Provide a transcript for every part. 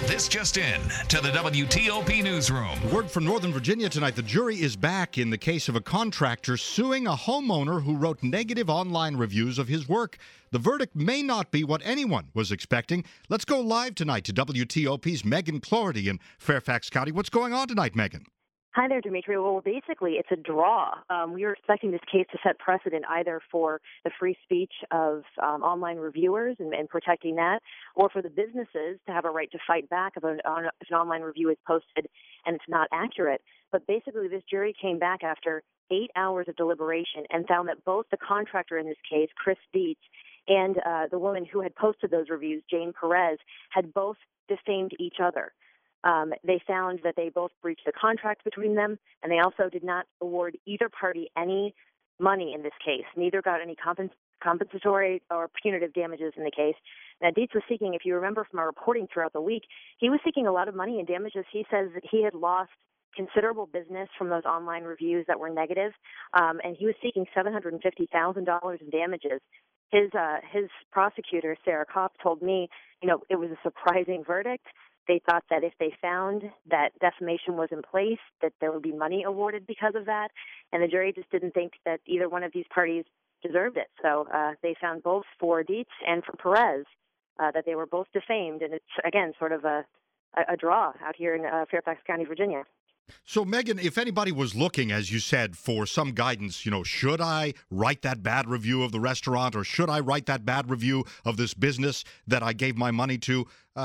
This just in to the WTOP newsroom. Word from Northern Virginia tonight. The jury is back in the case of a contractor suing a homeowner who wrote negative online reviews of his work. The verdict may not be what anyone was expecting. Let's go live tonight to WTOP's Megan Cloherty in Fairfax County. What's going on tonight, Megan? Hi there, Dimitri. Well, basically, it's a draw. We were expecting this case to set precedent either for the free speech of online reviewers and protecting that, or for the businesses to have a right to fight back if an online review is posted and it's not accurate. But basically, this jury came back after 8 hours of deliberation and found that both the contractor in this case, Chris Dietz, and the woman who had posted those reviews, Jane Perez, had both defamed each other. They found that they both breached the contract between them, and they also did not award either party any money in this case. Neither got any compensatory or punitive damages in the case. Now, Dietz was seeking, if you remember from our reporting throughout the week, he was seeking a lot of money in damages. He says that he had lost considerable business from those online reviews that were negative, and he was seeking $750,000 in damages. His prosecutor, Sarah Kopp, told me, it was a surprising verdict. They thought that if they found that defamation was in place, that there would be money awarded because of that. And the jury just didn't think that either one of these parties deserved it. So they found both for Dietz and for Perez that they were both defamed. And it's, again, sort of a draw out here in Fairfax County, Virginia. So, Megan, if anybody was looking, as you said, for some guidance, should I write that bad review of the restaurant or should I write that bad review of this business that I gave my money to?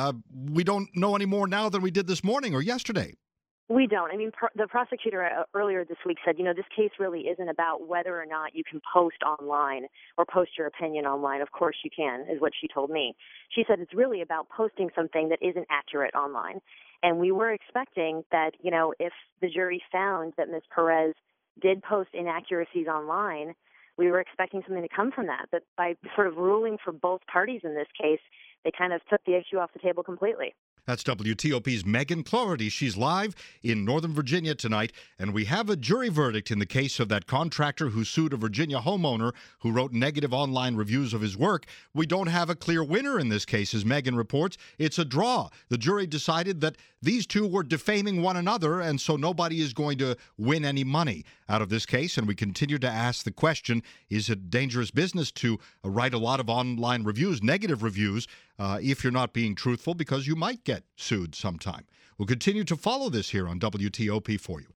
We don't know any more now than we did this morning or yesterday. We don't. I mean, the prosecutor earlier this week said, this case really isn't about whether or not you can post online or post your opinion online. Of course you can, is what she told me. She said it's really about posting something that isn't accurate online. And we were expecting that, if the jury found that Ms. Perez did post inaccuracies online, we were expecting something to come from that. But by sort of ruling for both parties in this case, they kind of took the issue off the table completely. That's WTOP's Megan Cloherty. She's live in Northern Virginia tonight, and we have a jury verdict in the case of that contractor who sued a Virginia homeowner who wrote negative online reviews of his work. We don't have a clear winner in this case, as Megan reports. It's a draw. The jury decided that these two were defaming one another, and so nobody is going to win any money out of this case. And we continue to ask the question, is it dangerous business to write a lot of online reviews, negative reviews, if you're not being truthful, because you might get sued sometime. We'll continue to follow this here on WTOP for you.